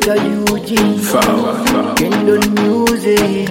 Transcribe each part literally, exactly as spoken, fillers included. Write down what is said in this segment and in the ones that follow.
Vibrator U G Kendon Music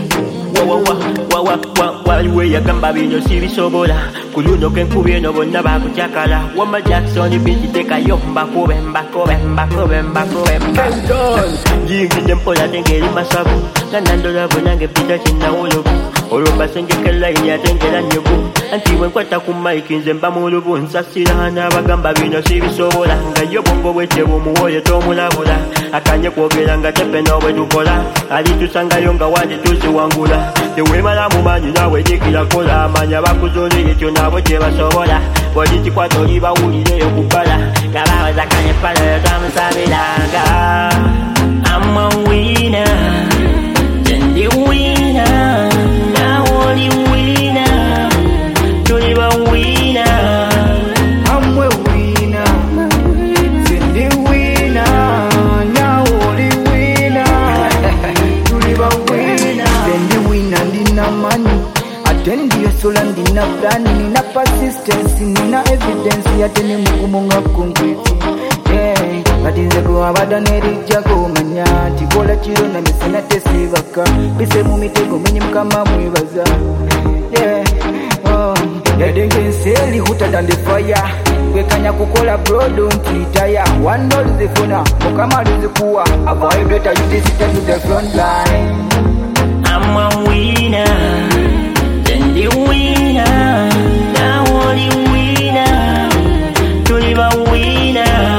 waliwe yagamba bino sibisobola kuluno kenkubye no bonna bakujakala wama Jackson binti tekayo mbakobe mbakobe mbakobe mbakobe njingide mpola tengeri masabu nanandola bonange pita kinawolo oloba sengekela inyatengera nyebu antiwe nkwata ku mike nze mba mu lubu nsasira n'abagamba bino sibisobola nga yo bongo bwetebo muwoyo tomulabula akanye kwogera nga tepe n'obwe tukola alitusangayo nga wandi tuziwangula tewemala mu manyi nawe jikira kola amanya bakuzole ekyo nabo gye basobola bwolikikwata oli bawulireyo kubala nga bawaza kanye pala tamusabiranga I'm a winner, then the winner, now only winner, Johnny the winner. I'm a winner, then the winner, now only winner, Johnny the winner. Then the winner, nina money, attend your soul and nina plan, nina persistence, nina evidence, yatene mukumunga concrete. Yeah, but in the go abadaneri jago manya tikola chiro na misena tesivaka bise mu mitego menye mukama mwibaza. Yeah, oh, yadenge seli hotter than the fire. Wekanya kukola bro don't retire. One door is the phone, mukama is the poor. A vibrator you this to the front line. I'm a winner, then the winner, now only winner, to live a winner.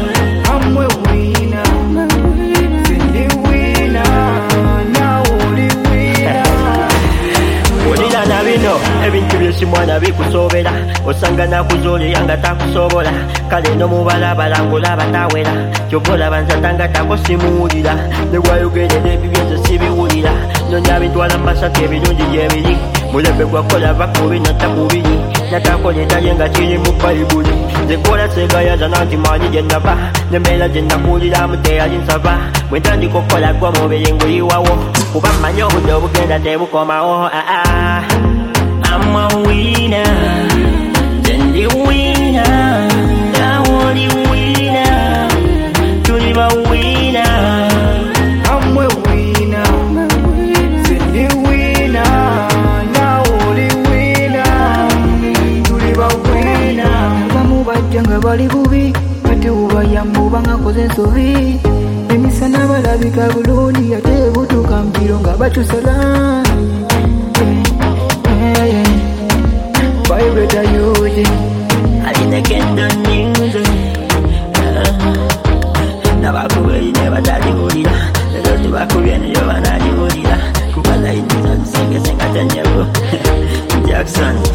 Ebintu byesimwana bikusobera osanga nakuzole yanga takusobola kale no mubala balangula batawera kyobola banzatanga takosimuulira ne gwayogerera ebibyenzo sibiwulira nonya bitwala masaka ebirungi gyebiri mulembe gwakola bakubi natakubiri natakoleta yenga kiri mu bayibuli nzekola segayaza nanti manyi gyenaba nembeera gyenakuulira muteyali nsaba bwentandikokola gwa mubiri nguyiwawo kuba mmanyi obudde obugenda tebukomawo aa I'm a winner, then the winner, now only winner, to live a winner. I'm a winner, then the winner, now only winner, to live a winner. Bamu bajanga bali bubi, ate ubayambu bangakoze ensobi. Emisana balabika bulungi ate butuuka mpiro nga batusala. Vibrator U G I didn't get the news. Nabakubeli never tell you what it is. The girls to Bakubeli never tell you what it is. Kuba like this and sing a sing a ten year Jackson.